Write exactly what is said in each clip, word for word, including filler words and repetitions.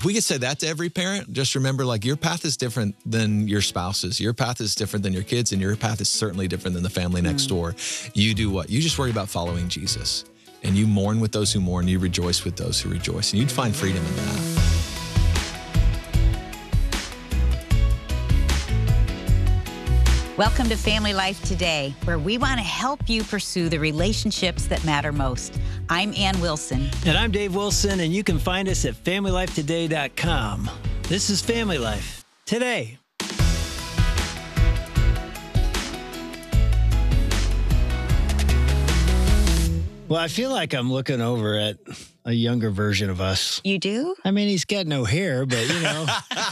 if we could say that to every parent, just remember, like, your path is different than your spouse's. Your path is different than your kids, and your path is certainly different than the family next door. You do what? You just worry about following Jesus. And you mourn with those who mourn. You rejoice with those who rejoice. And you'd find freedom in that. Welcome to Family Life Today, where we want to help you pursue the relationships that matter most. I'm Ann Wilson. And I'm Dave Wilson, and you can find us at family life today dot com. This is Family Life Today. Well, I feel like I'm looking over at a younger version of us. You do? I mean, he's got no hair, but, you know,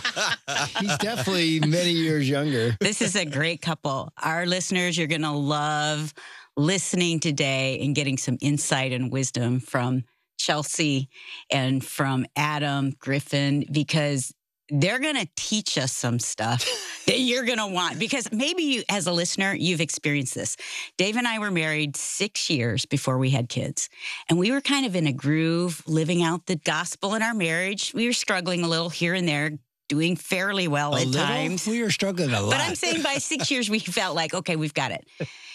he's definitely many years younger. This is a great couple. Our listeners, you're going to love listening today and getting some insight and wisdom from Chelsea and from Adam Griffin, because they're going to teach us some stuff that you're going to want. Because maybe you, as a listener, you've experienced this. Dave and I were married six years before we had kids. And we were kind of in a groove, living out the gospel in our marriage. We were struggling a little here and there, doing fairly well a at little? times. We were struggling a lot. But I'm saying by six years, we felt like, okay, we've got it.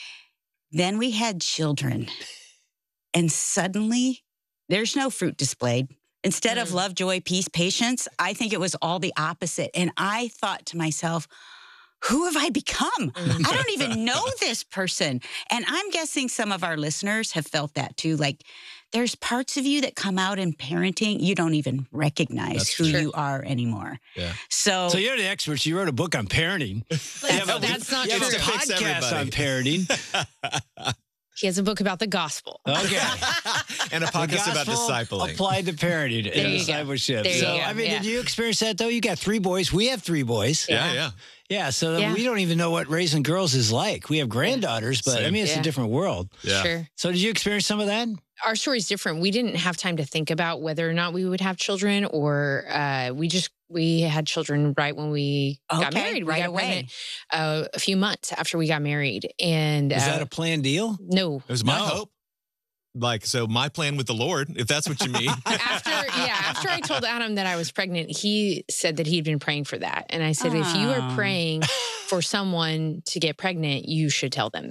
Then we had children. And suddenly, there's no fruit displayed. Instead of love, joy, peace, patience, I think it was all the opposite. And I thought to myself, who have I become? I don't even know this person. And I'm guessing some of our listeners have felt that too. Like, there's parts of you that come out in parenting, you don't even recognize That's who true. you are anymore. Yeah. So, So you're the experts. You wrote a book on parenting. That's, that's not You have true. a Fix podcast on parenting. He has a book about the gospel. Okay. And a podcast about Gospel discipling. applied to parenting There and you go. discipleship. There you so, go. I mean, Yeah. did you experience that, though? You got three boys. We have three boys. Yeah, yeah. Yeah, so Yeah. we don't even know what raising girls is like. We have granddaughters, but I Same. mean, it's Yeah. a different world. Yeah. Sure. So did you experience some of that? Our story's different. We didn't have time to think about whether or not we would have children, or uh, we just, we had children right when we got Okay, married. We right got away. pregnant, uh, a few months after we got married. And Is uh, that a planned deal? no. It was my No. hope. Like, so my plan with the Lord, if that's what you mean. After, yeah, after I told Adam that I was pregnant, he said that he'd been praying for that. And I said, if you Oh. are praying for someone to get pregnant, you should tell them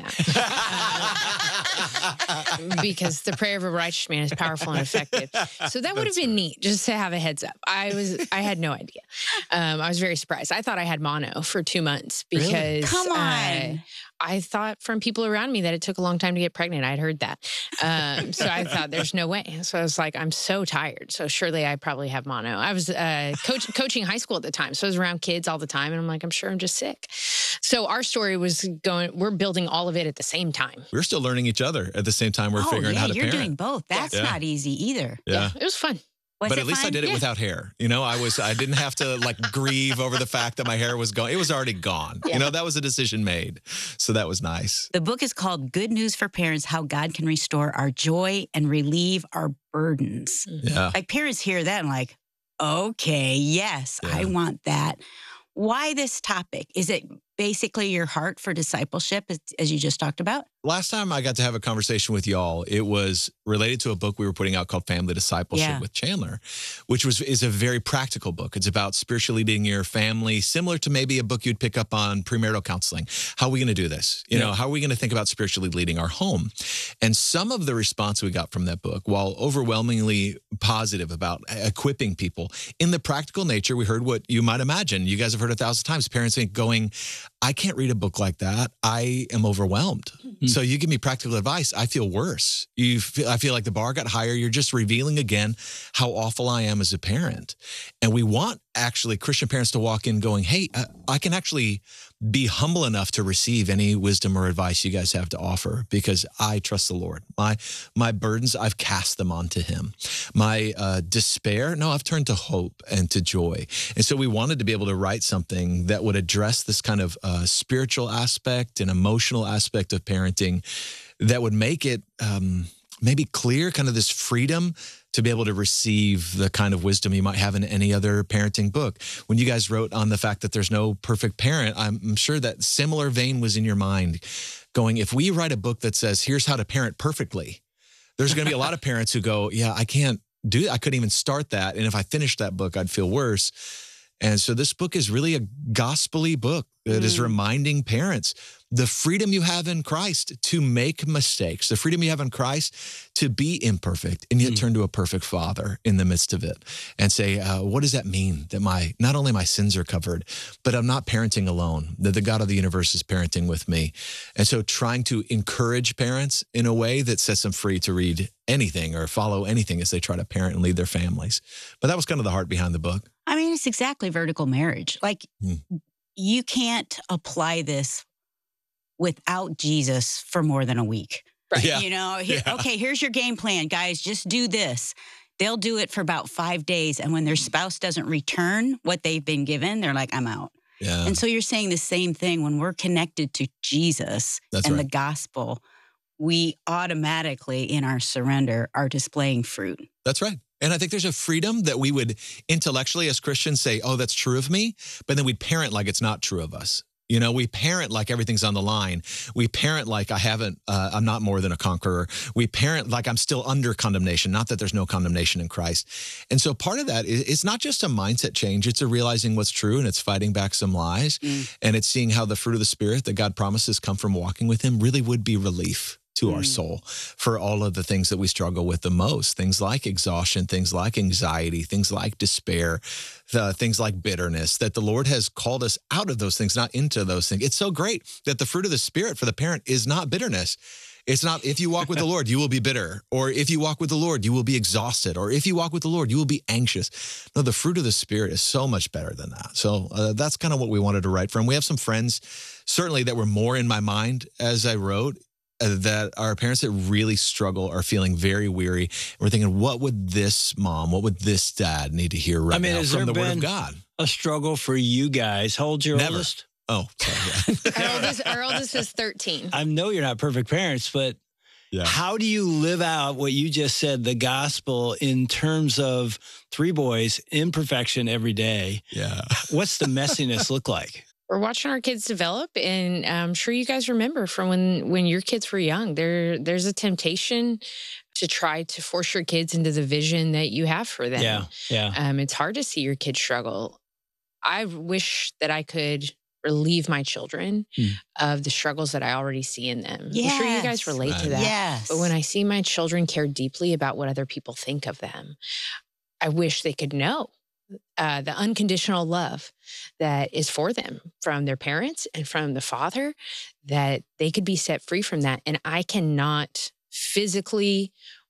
that. Because the prayer of a righteous man is powerful and effective. So that would have been neat, just to have a heads up. I was, I had no idea. Um, I was very surprised. I thought I had mono for two months Really? because Come on. uh, I thought from people around me that it took a long time to get pregnant. I'd heard that. Um, so I thought there's no way. So I was like, I'm so tired. So surely I probably have mono. I was uh, coach, coaching high school at the time. So I was around kids all the time. And I'm like, I'm sure I'm just sick. So our story was going, we're building all of it at the same time. We're still learning each other at the same time we're oh, figuring yeah, out how to you're parent. doing both. That's Yeah. not easy either. Yeah. It was fun. Was But it at least I fun? did it Yeah. without hair. You know, I was I didn't have to like grieve over the fact that my hair was gone. It was already gone. Yeah. You know, that was a decision made. So that was nice. The book is called Good News for Parents, How God Can Restore Our Joy and Relieve Our Burdens. Yeah. Like, parents hear that and like, okay, yes, I Yeah. want that. Why this topic? Is it basically your heart for discipleship, as, as you just talked about? Last time I got to have a conversation with y'all, it was related to a book we were putting out called Family Discipleship Yeah. with Chandler, which was is a very practical book. It's about spiritually leading your family, similar to maybe a book you'd pick up on premarital counseling. How are we going to do this? You know, how are we going to think about spiritually leading our home? And some of the response we got from that book, while overwhelmingly positive about equipping people, in the practical nature, we heard what you might imagine. You guys have heard a thousand times, parents going, I can't read a book like that. I am overwhelmed. Mm-hmm. So you give me practical advice, I feel worse. You feel, I feel like the bar got higher. You're just revealing again how awful I am as a parent. And we want actually Christian parents to walk in going, hey, I, I can actually be humble enough to receive any wisdom or advice you guys have to offer because I trust the Lord. My my burdens, I've cast them onto him. My uh, despair, no, I've turned to hope and to joy. And so we wanted to be able to write something that would address this kind of uh, spiritual aspect and emotional aspect of parenting that would make it um, maybe clear, kind of this freedom to be able to receive the kind of wisdom you might have in any other parenting book. When you guys wrote on the fact that there's no perfect parent, I'm sure that similar vein was in your mind going, if we write a book that says, here's how to parent perfectly, there's going to be a lot of parents who go, yeah, I can't do, I couldn't even start that. And if I finished that book, I'd feel worse. And so this book is really a gospel-y book that mm. is reminding parents the freedom you have in Christ to make mistakes, the freedom you have in Christ to be imperfect and yet mm. turn to a perfect Father in the midst of it and say, uh, what does that mean? That my, not only my sins are covered, but I'm not parenting alone, that the God of the universe is parenting with me. And so trying to encourage parents in a way that sets them free to read anything or follow anything as they try to parent and lead their families. But that was kind of the heart behind the book. I mean, it's exactly vertical marriage. Like mm. you can't apply this without Jesus for more than a week. Right. Yeah. You know, here, yeah. okay, here's your game plan, guys. Just do this. They'll do it for about five days. And when their spouse doesn't return what they've been given, they're like, I'm out. Yeah. And so you're saying the same thing when we're connected to Jesus That's and right. the gospel, we automatically in our surrender are displaying fruit. That's right. And I think there's a freedom that we would intellectually as Christians say, oh, that's true of me. But then we'd parent like it's not true of us. You know, we parent like everything's on the line. We parent like I haven't, uh, I'm not more than a conqueror. We parent like I'm still under condemnation, not that there's no condemnation in Christ. And so part of that is it's not just a mindset change. It's a realizing what's true and it's fighting back some lies. Mm. And it's seeing how the fruit of the Spirit that God promises come from walking with him really would be relief to mm. our soul for all of the things that we struggle with the most. Things like exhaustion, things like anxiety, things like despair, the things like bitterness, that the Lord has called us out of those things, not into those things. It's so great that the fruit of the Spirit for the parent is not bitterness. It's not, if you walk with the Lord, you will be bitter. Or if you walk with the Lord, you will be exhausted. Or if you walk with the Lord, you will be anxious. No, the fruit of the Spirit is so much better than that. So uh, that's kind of what we wanted to write from. We have some friends, certainly, that were more in my mind as I wrote, uh, that are parents that really struggle, are feeling very weary. And we're thinking, what would this mom, what would this dad need to hear right I mean, now has from there the Word been of God? A struggle for you guys. How old's your Never. oldest? Oh, sorry. Yeah. Our oldest, our oldest is thirteen. I know you're not perfect parents, but Yeah. how do you live out what you just said, the gospel, in terms of three boys, imperfection every day? Yeah. What's the messiness look like? We're watching our kids develop, and I'm sure you guys remember from when when your kids were young. There, there's a temptation to try to force your kids into the vision that you have for them. Yeah, yeah. Um, it's hard to see your kids struggle. I wish that I could relieve my children hmm. of the struggles that I already see in them. Yes. I'm sure you guys relate Right. to that. Yes. But when I see my children care deeply about what other people think of them, I wish they could know uh, the unconditional love that is for them from their parents and from the Father, that they could be set free from that. And I cannot physically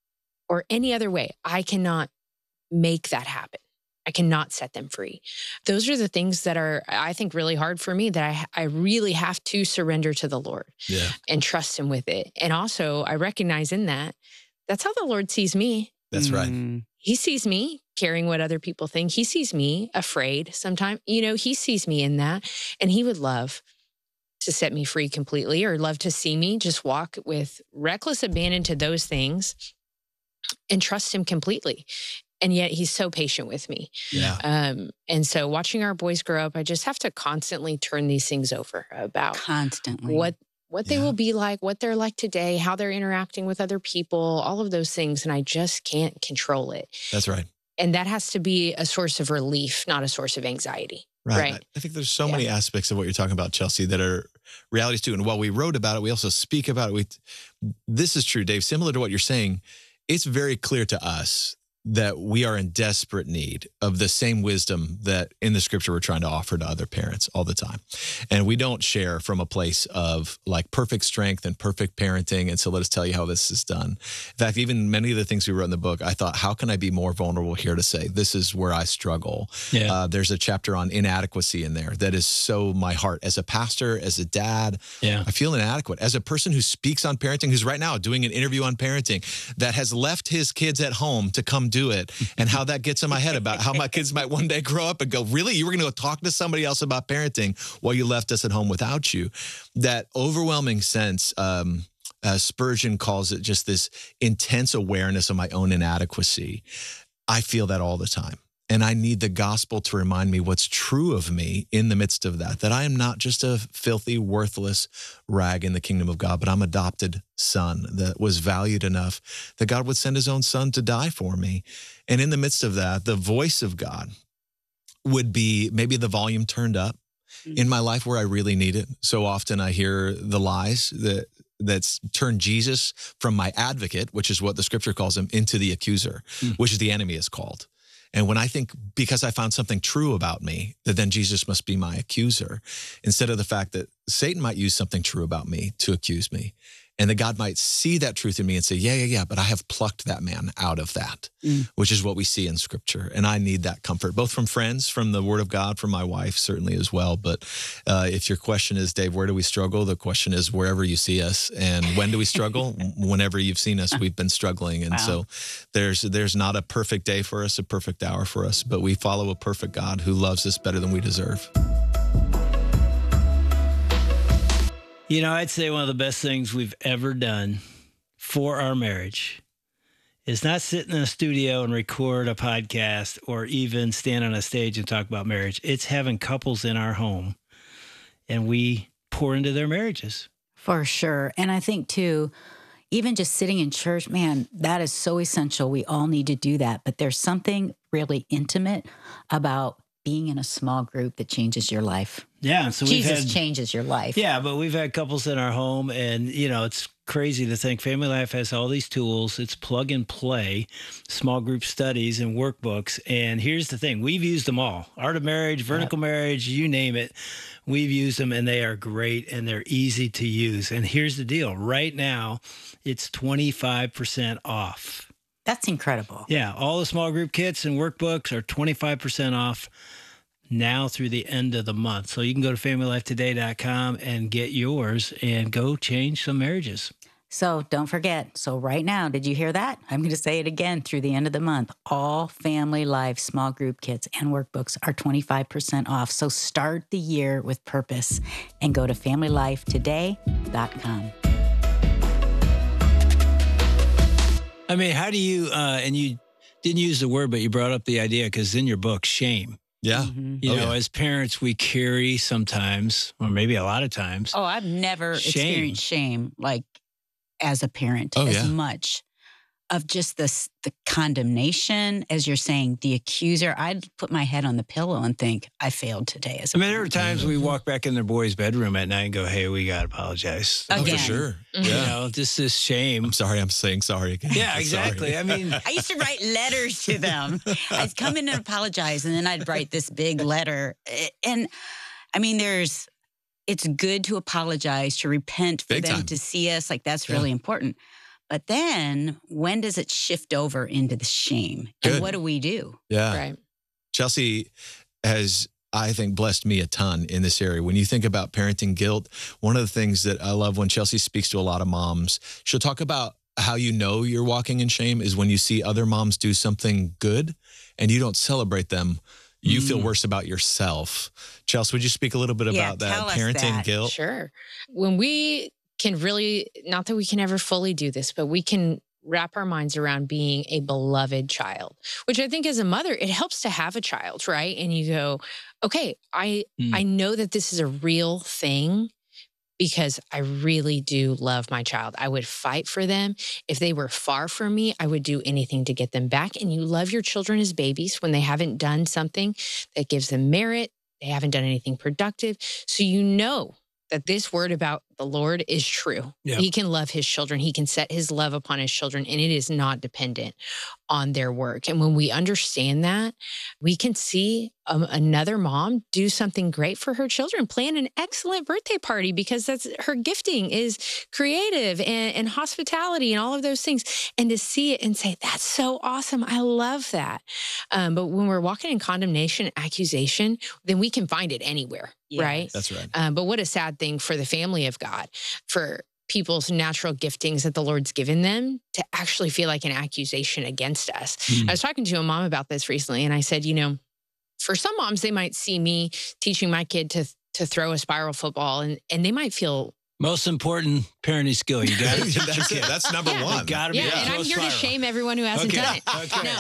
or any other way, I cannot make that happen. I cannot set them free. Those are the things that are, I think, really hard for me, that I, I really have to surrender to the Lord Yeah. and trust him with it. And also, I recognize in that, that's how the Lord sees me. That's right. Mm. He sees me caring what other people think. He sees me afraid sometimes. You know, he sees me in that. And he would love to set me free completely, or love to see me just walk with reckless abandon to those things and trust him completely. And yet he's so patient with me. Yeah. Um, and so watching our boys grow up, I just have to constantly turn these things over about Constantly. what what they Yeah. will be like, what they're like today, how they're interacting with other people, all of those things. And I just can't control it. That's right. And that has to be a source of relief, not a source of anxiety. Right. Right. I, I think there's so Yeah. many aspects of what you're talking about, Chelsea, that are realities too. And while we wrote about it, we also speak about it. We, this is true, Dave, similar to what you're saying. It's very clear to us that we are in desperate need of the same wisdom that in the scripture we're trying to offer to other parents all the time. And we don't share from a place of like perfect strength and perfect parenting. And so let us tell you how this is done. In fact, even many of the things we wrote in the book, I thought, how can I be more vulnerable here to say, this is where I struggle. Yeah. Uh, there's a chapter on inadequacy in there that is so my heart. As a pastor, as a dad, Yeah. I feel inadequate. As a person who speaks on parenting, who's right now doing an interview on parenting, that has left his kids at home to come do it, and how that gets in my head about how my kids might one day grow up and go, really? You were going to go talk to somebody else about parenting while you left us at home without you? That overwhelming sense, um, uh, Spurgeon calls it just this intense awareness of my own inadequacy. I feel that all the time. And I need the gospel to remind me what's true of me in the midst of that, that I am not just a filthy, worthless rag in the kingdom of God, but I'm adopted son that was valued enough that God would send his own son to die for me. And in the midst of that, the voice of God would be maybe the volume turned up in my life where I really need it. So often I hear the lies that that's turned Jesus from my advocate, which is what the scripture calls him, into the accuser, mm. which the enemy is called. And when I think because I found something true about me, that then Jesus must be my accuser, instead of the fact that Satan might use something true about me to accuse me. And that God might see that truth in me and say, yeah, yeah, yeah, but I have plucked that man out of that, mm. which is what we see in scripture. And I need that comfort, both from friends, from the word of God, from my wife, certainly as well. But uh, if your question is, Dave, where do we struggle? The question is wherever you see us. And when do we struggle? Whenever you've seen us, we've been struggling. And wow. so there's there's not a perfect day for us, a perfect hour for us, but we follow a perfect God who loves us better than we deserve. You know, I'd say one of the best things we've ever done for our marriage is not sit in a studio and record a podcast or even stand on a stage and talk about marriage. It's having couples in our home and we pour into their marriages. For sure. And I think, too, even just sitting in church, man, that is so essential. We all need to do that. But there's something really intimate about being in a small group that changes your life. Yeah. So we've Jesus had, changes your life. Yeah, but we've had couples in our home and, you know, it's crazy to think Family Life has all these tools. It's plug and play, small group studies and workbooks. And here's the thing. We've used them all. Art of Marriage, Vertical yep. Marriage, you name it. We've used them and they are great and they're easy to use. And here's the deal. Right now, it's twenty-five percent off. That's incredible. Yeah. All the small group kits and workbooks are twenty-five percent off now through the end of the month. So you can go to family life today dot com and get yours and go change some marriages. So don't forget. So right now, did you hear that? I'm going to say it again through the end of the month. All Family Life small group kits and workbooks are twenty-five percent off. So start the year with purpose and go to family life today dot com. I mean, how do you, uh, and you didn't use the word, but you brought up the idea because in your book, shame. Yeah. Mm-hmm. You oh, know, yeah. as parents, we carry sometimes, or maybe a lot of times. Oh, I've never shame. experienced shame like as a parent oh, as yeah. much of just this, the condemnation, as you're saying, the accuser. I'd put my head on the pillow and think, I failed today. As a I mean, there were parent. times we walk back in their boy's bedroom at night and go, hey, we got to apologize. Oh, Again. for sure. Mm-hmm. You Yeah. know, just this shame. I'm sorry. I'm saying sorry again. Yeah, I'm exactly. sorry. I mean, I used to write letters to them. I'd come in and apologize, and then I'd write this big letter. And I mean, there's, it's good to apologize, to repent for Big them time. to see us. Like, that's Yeah. really important. But then when does it shift over into the shame? And Good. what do we do? Yeah. Right. Chelsea has, I think, blessed me a ton in this area. When you think about parenting guilt, one of the things that I love when Chelsea speaks to a lot of moms, she'll talk about how you know you're walking in shame is when you see other moms do something good and you don't celebrate them. You mm. feel worse about yourself. Chelsea, would you speak a little bit Yeah, about that tell us parenting that. guilt? Sure. When we can really, not that we can ever fully do this, but we can wrap our minds around being a beloved child, which I think as a mother, it helps to have a child, right? And you go, okay, I Mm. I know that this is a real thing because I really do love my child. I would fight for them. If they were far from me, I would do anything to get them back. And you love your children as babies when they haven't done something that gives them merit. They haven't done anything productive. So you know that this word about the Lord is true. Yeah. He can love his children. He can set his love upon his children, and it is not dependent on their work. And when we understand that, we can see um, another mom do something great for her children, plan an excellent birthday party because that's her gifting is creative and, and hospitality and all of those things. And to see it and say, that's so awesome. I love that. Um, but when we're walking in condemnation, accusation, then we can find it anywhere, Yes. right? That's right. Um, but what a sad thing for the family of God, for people's natural giftings that the Lord's given them to actually feel like an accusation against us. Mm. I was talking to a mom about this recently, and I said, you know, for some moms, they might see me teaching my kid to to throw a spiral football, and and they might feel Most important parenting skill. You got it. That's it. That's number Yeah. one. Got to be. Yeah, a and I'm slow here to spiral. shame everyone who hasn't Okay. done it. Okay. No,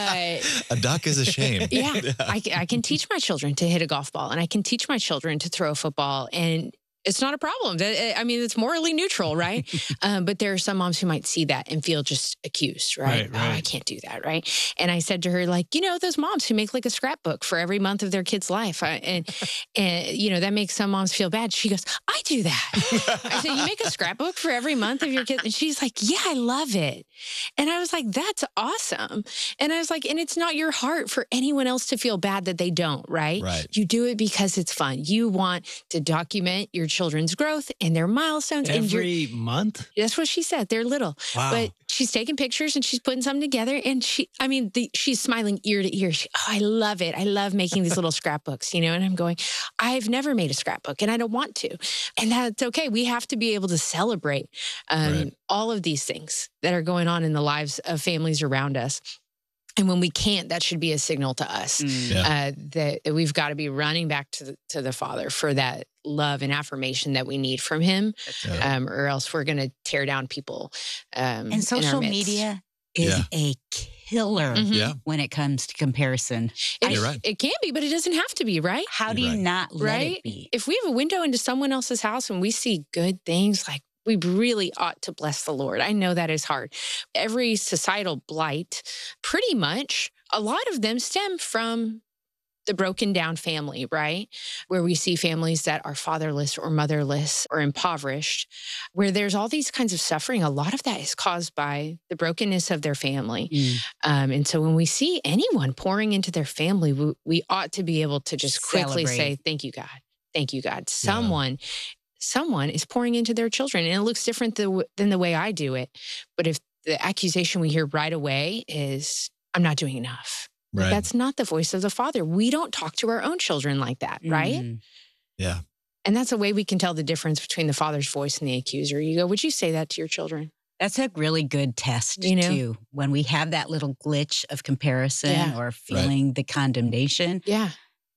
uh, A duck is a shame. yeah, I, ca- I can teach my children to hit a golf ball, and I can teach my children to throw a football, and it's not a problem. That- I mean, it's morally neutral, right? um, but there are some moms who might see that and feel just accused, right? Right, Oh, I right. can't do that, right? And I said to her, like, you know, those moms who make like a scrapbook for every month of their kid's life, I, and and you know that makes some moms feel bad. She goes, I do that. I said, you make a scrapbook for every month of your kid, and she's like, yeah, I love it. And I was like, that's awesome. And I was like, and it's not your heart for anyone else to feel bad that they don't, right? Right. You do it because it's fun. You want to document your children's growth and their milestones. and you're, Every month. that's what she said. They're little. Wow. But she's taking pictures and she's putting something together. And she, I mean, the, she's smiling ear to ear. She, oh, I love it. I love making these little scrapbooks, you know? And I'm going, I've never made a scrapbook and I don't want to. And that's okay. We have to be able to celebrate um, Right. all of these things that are going on in the lives of families around us. And when we can't, that should be a signal to us Mm. Yeah. uh, that, that we've got to be running back to the, to the Father for that love and affirmation that we need from Him, Yeah. um, or else we're going to tear down people. Um, in And our social midst. media is a killer Mhm. Yeah. when it comes to comparison. It, You're right. it can be, but it doesn't have to be, right? How do You're you right. not let Right? it be? If we have a window into someone else's house and we see good things, like we really ought to bless the Lord. I know that is hard. Every societal blight, pretty much, a lot of them stem from the broken down family, right? Where we see families that are fatherless or motherless or impoverished, where there's all these kinds of suffering. A lot of that is caused by the brokenness of their family. Mm. Um, and so when we see anyone pouring into their family, we, we ought to be able to just quickly Celebrate. say, thank you, God. Thank you, God. Someone, someone is pouring into their children. And it looks different the, than the way I do it. But if the accusation we hear right away is, I'm not doing enough. Right. That's not the voice of the Father. We don't talk to our own children like that, right? Mm. Yeah. And that's a way we can tell the difference between the Father's voice and the accuser. You go, would you say that to your children? That's a really good test, You know? too. When we have that little glitch of comparison Yeah. or feeling the condemnation, Yeah.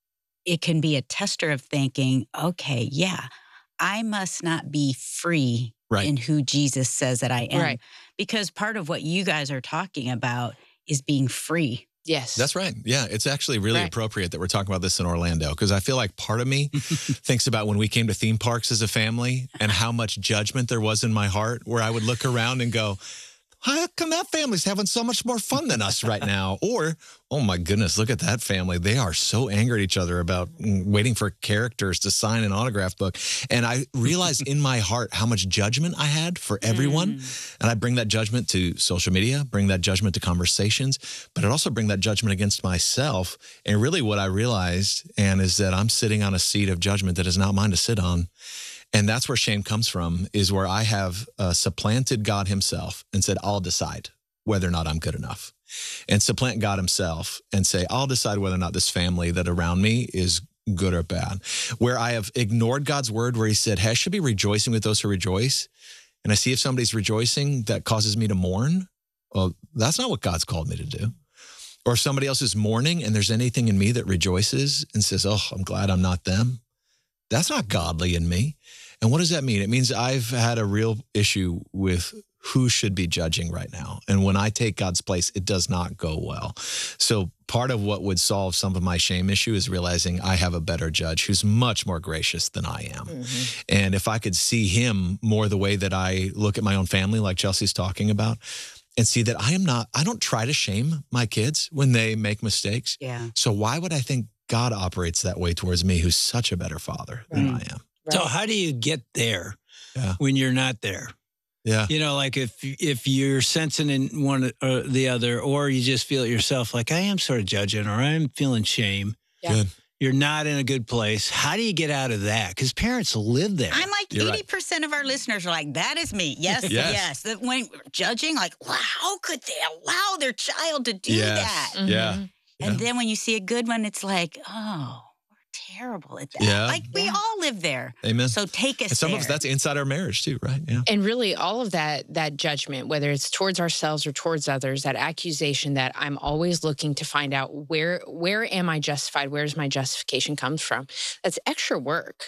it can be a tester of thinking, okay, yeah, I must not be free Right. in who Jesus says that I am. Right. Because part of what you guys are talking about is being free. Yes. That's right. Yeah, it's actually really Right. appropriate that we're talking about this in Orlando because I feel like part of me thinks about when we came to theme parks as a family and how much judgment there was in my heart where I would look around and go, how come that family's having so much more fun than us right now? Or, oh my goodness, look at that family. They are so angry at each other about mm, waiting for characters to sign an autograph book. And I realized in my heart how much judgment I had for everyone. Mm. And I bring that judgment to social media, bring that judgment to conversations, but it also bring that judgment against myself. And really what I realized, Anne, is that I'm sitting on a seat of judgment that is not mine to sit on. And that's where shame comes from, is where I have uh, supplanted God himself and said, I'll decide whether or not I'm good enough. And supplant God himself and say, I'll decide whether or not this family that around me is good or bad. Where I have ignored God's word, where he said, hey, I should be rejoicing with those who rejoice. And I see if somebody's rejoicing that causes me to mourn. Well, that's not what God's called me to do. Or if somebody else is mourning and there's anything in me that rejoices and says, oh, I'm glad I'm not them. That's not godly in me. And what does that mean? It means I've had a real issue with who should be judging right now. And when I take God's place, it does not go well. So part of what would solve some of my shame issue is realizing I have a better judge who's much more gracious than I am. Mhm. And if I could see him more the way that I look at my own family, like Chelsea's talking about, and see that I am not, I don't try to shame my kids when they make mistakes. Yeah. So why would I think God operates that way towards me, who's such a better father than Right. I am? So Right. how do you get there Yeah. when you're not there? Yeah. You know, like if if you're sensing in one or the other, or you just feel it yourself, like I am sort of judging, or I'm feeling shame. Yeah. Good. You're not in a good place. How do you get out of that? Because parents live there. I'm like You're right. eighty percent of our listeners are like, that is me. Yes, Yes. yes. That when judging, like, wow, how could they allow their child to do Yes. that? Mhm. Yeah. And Yeah. then when you see a good one, it's like, oh, we're terrible at that. Yeah. Like we Yeah. all live there. Amen. So take us And some there. of us, that's inside our marriage too, right? Yeah. And really, all of that that judgment, whether it's towards ourselves or towards others, that accusation that I'm always looking to find out where where am I justified? Where's my justification comes from? That's extra work.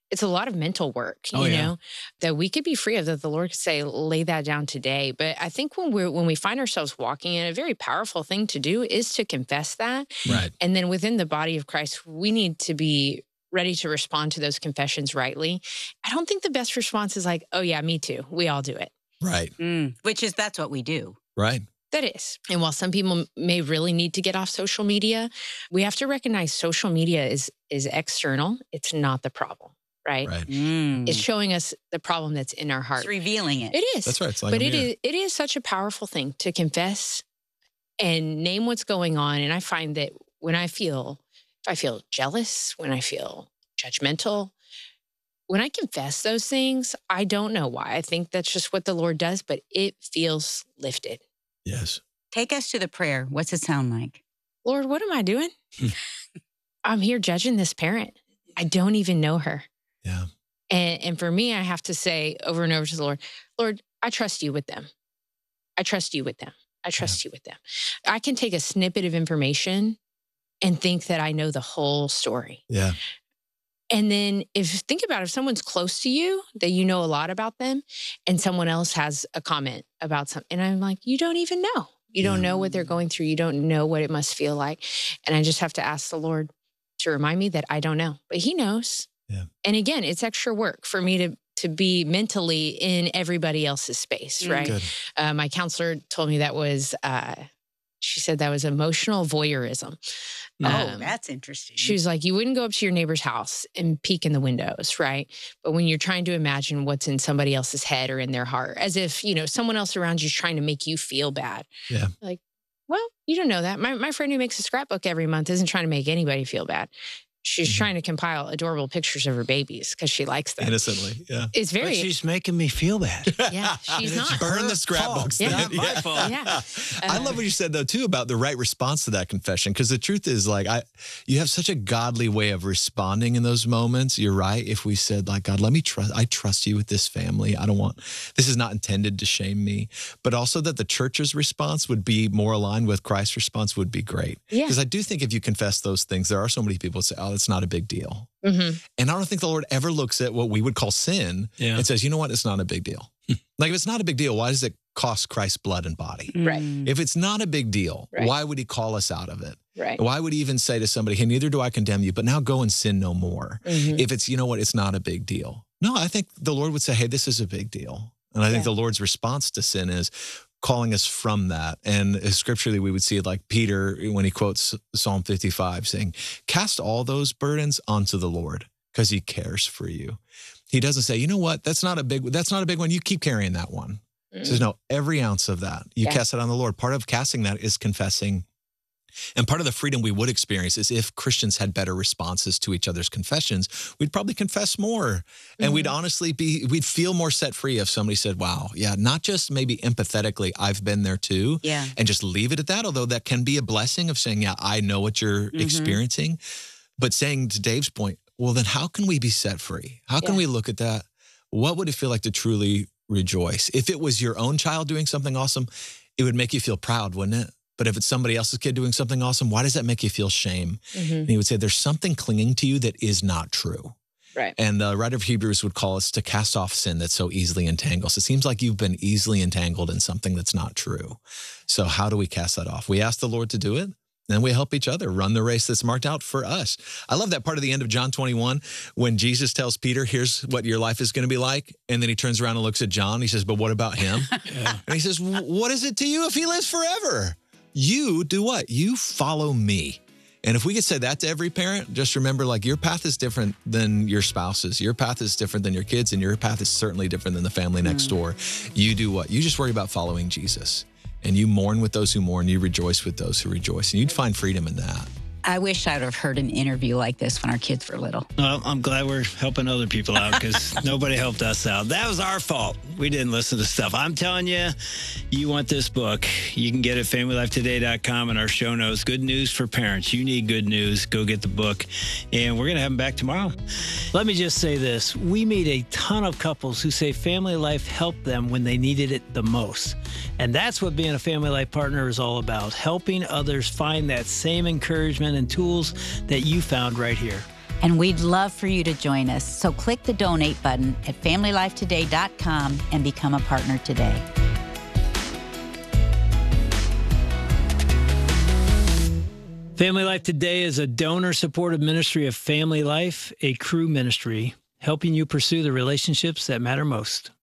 it's a lot of mental work, you Oh, yeah. know, that we could be free of, that the Lord could say, lay that down today. But I think when we're, when we find ourselves walking in, a very powerful thing to do is to confess that. Right. And then within the body of Christ, we need to be ready to respond to those confessions rightly. I don't think the best response is like, oh yeah, me too. We all do it. Right. Mm, which is, that's what we do. Right. That is. And while some people may really need to get off social media, we have to recognize social media is is external. It's not the problem, right? Right. Mm. It's showing us the problem that's in our heart. It's revealing it. It is. That's right. It's like But a it mirror. is it is such a powerful thing to confess and name what's going on. And I find that when I feel, if I feel jealous, when I feel judgmental, when I confess those things, I don't know why. I think that's just what the Lord does, but it feels lifted. Yes. Take us to the prayer. What's it sound like? Lord, what am I doing? I'm here judging this parent. I don't even know her. Yeah. And, and for me, I have to say over and over to the Lord, Lord, I trust you with them. I trust you with them. I trust you with them. I can take a snippet of information and think that I know the whole story. Yeah. And then if think about it, if someone's close to you, that you know a lot about them, and someone else has a comment about something, and I'm like, you don't even know. You don't Yeah. know what they're going through. You don't know what it must feel like. And I just have to ask the Lord to remind me that I don't know, but he knows. Yeah. And again, it's extra work for me to to be mentally in everybody else's space, Mm. right? Good. Uh, my counselor told me that was, uh, she said that was emotional voyeurism. Oh, Um, that's interesting. She was like, you wouldn't go up to your neighbor's house and peek in the windows, right? But when you're trying to imagine what's in somebody else's head or in their heart, as if, you know, someone else around you is trying to make you feel bad. Yeah. Like, well, you don't know that. My, my friend who makes a scrapbook every month isn't trying to make anybody feel bad. She's Mhm. trying to compile adorable pictures of her babies because she likes them. Innocently. Yeah. It's But very, she's making me feel bad. yeah, she's not. Burn her the scrapbooks. fault. then. Not my fault. Yeah. I Uh, love what you said though too about the right response to that confession, because the truth is like I, you have such a godly way of responding in those moments. You're right. If we said like, God, let me trust, I trust you with this family. I don't want, this is not intended to shame me, but also that the church's response would be more aligned with Christ's response would be great. Yeah. Because I do think if you confess those things, there are so many people that say, oh, it's not a big deal. Mhm. And I don't think the Lord ever looks at what we would call sin Yeah. and says, you know what, it's not a big deal. Like if it's not a big deal, why does it cost Christ's blood and body? Right. Mm. If it's not a big deal, Right. why would he call us out of it? Right. Why would he even say to somebody, hey, neither do I condemn you, but now go and sin no more? Mhm. If it's, you know what, it's not a big deal. No, I think the Lord would say, hey, this is a big deal. And I think Yeah. the Lord's response to sin is calling us from that. And scripturally, we would see it like Peter when he quotes Psalm fifty-five saying, cast all those burdens onto the Lord because he cares for you. He doesn't say, you know what, that's not a big, that's not a big one. You keep carrying that one. He says, no, every ounce of that, you Yeah. cast it on the Lord. Part of casting that is confessing. And part of the freedom we would experience is if Christians had better responses to each other's confessions, we'd probably confess more. And we'd honestly be, we'd feel more set free if somebody said, wow, yeah, not just maybe empathetically, I've been there too. Yeah. And just leave it at that. Although that can be a blessing of saying, yeah, I know what you're Mhm. experiencing. But saying to Dave's point, well, then how can we be set free? How can Yeah. we look at that? What would it feel like to truly rejoice? If it was your own child doing something awesome, it would make you feel proud, wouldn't it? But if it's somebody else's kid doing something awesome, why does that make you feel shame? Mhm. And he would say, there's something clinging to you that is not true. Right. And the writer of Hebrews would call us to cast off sin that so easily entangles. It seems like you've been easily entangled in something that's not true. So how do we cast that off? We ask the Lord to do it. Then we help each other run the race that's marked out for us. I love that part of the end of John twenty-one when Jesus tells Peter, here's what your life is going to be like. And then he turns around and looks at John. He says, but what about him? Yeah. And he says, what is it to you if he lives forever? You do what? You follow me. And if we could say that to every parent, just remember, like, your path is different than your spouse's. Your path is different than your kids, and your path is certainly different than the family next door. You do what? You just worry about following Jesus. And you mourn with those who mourn. You rejoice with those who rejoice. And you'd find freedom in that. I wish I'd have heard an interview like this when our kids were little. Well, I'm glad we're helping other people out because nobody helped us out. That was our fault. We didn't listen to stuff. I'm telling you, you want this book. You can get it at family life today dot com in our show notes. Good news for parents. You need good news. Go get the book. And we're going to have them back tomorrow. Let me just say this. We meet a ton of couples who say Family Life helped them when they needed it the most. And that's what being a Family Life partner is all about, helping others find that same encouragement and tools that you found right here. And we'd love for you to join us. So click the donate button at family life today dot com and become a partner today. Family Life Today is a donor-supported ministry of Family Life, a Cru ministry, helping you pursue the relationships that matter most.